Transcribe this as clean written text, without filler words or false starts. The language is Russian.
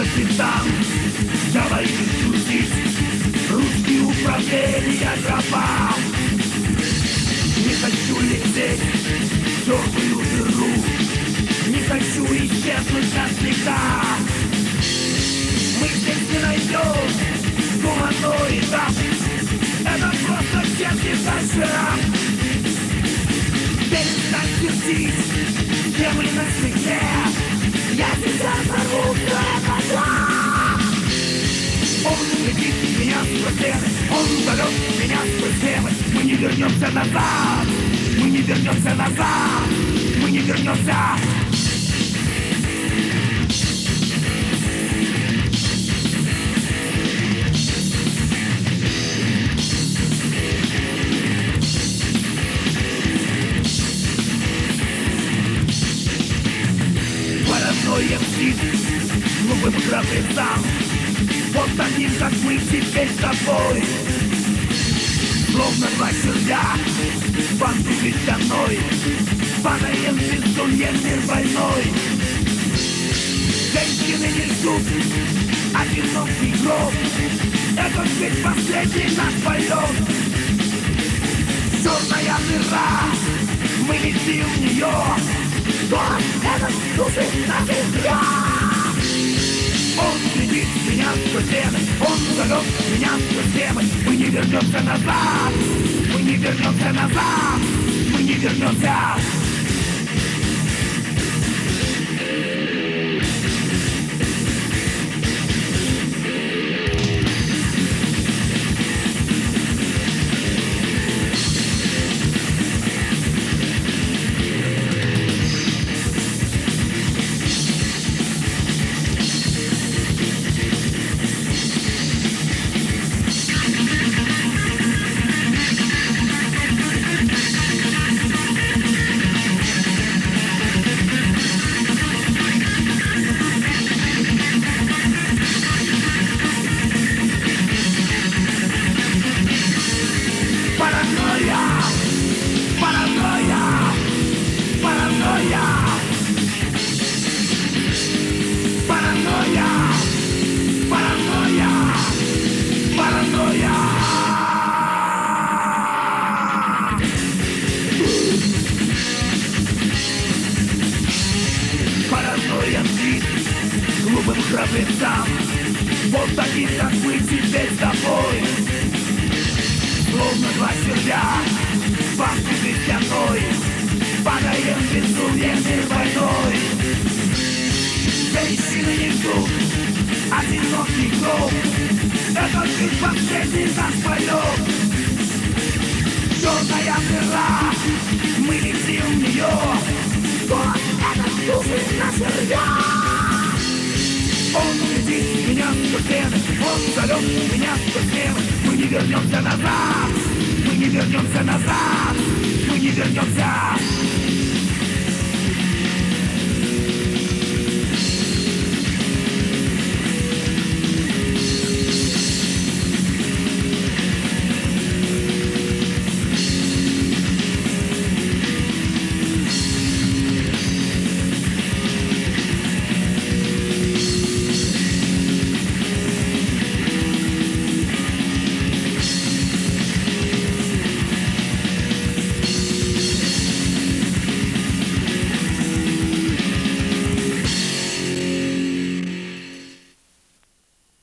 капитан, говорит чудить, русский управления гроба. Не хочу лететь в черную дыру, не хочу исчезнуть навсегда. Мы здесь не найдем гуманоидов, это просто детки вчера. Перестань сердить земли на стекле, я тебя порву в. Он улетит меня сквозь стены, он зовет меня сквозь стены. Мы не вернемся назад, мы не вернемся назад, мы не вернемся. Паранойя птиц, глупым храбрецам, вот таким, как мы теперь с тобой. Словно два червя, банку вещаной, падаем в безумье, мир больной. Женщины не ждут одинокий гроб, это ведь последний наш полет. Черная дыра, мы летим в нее, город этот души навсегда. Он глядит меня сквозь стены, он зовет меня сквозь стены. Мы не вернемся назад, мы не вернемся назад, мы не вернемся. Глупым храбрецам, вот таких, как мы теперь с тобой. Словно два червя, банки вещаной, падаем в безумье, мир больной. Женщины не ждут одинокий гроб, это ведь последний наш полет. Черная дыра, мы летим в нее, город этот души навсегда. Он глядит меня сквозь стены, он зовет меня сквозь стены. Мы не вернемся назад, мы не вернемся назад, мы не вернемся.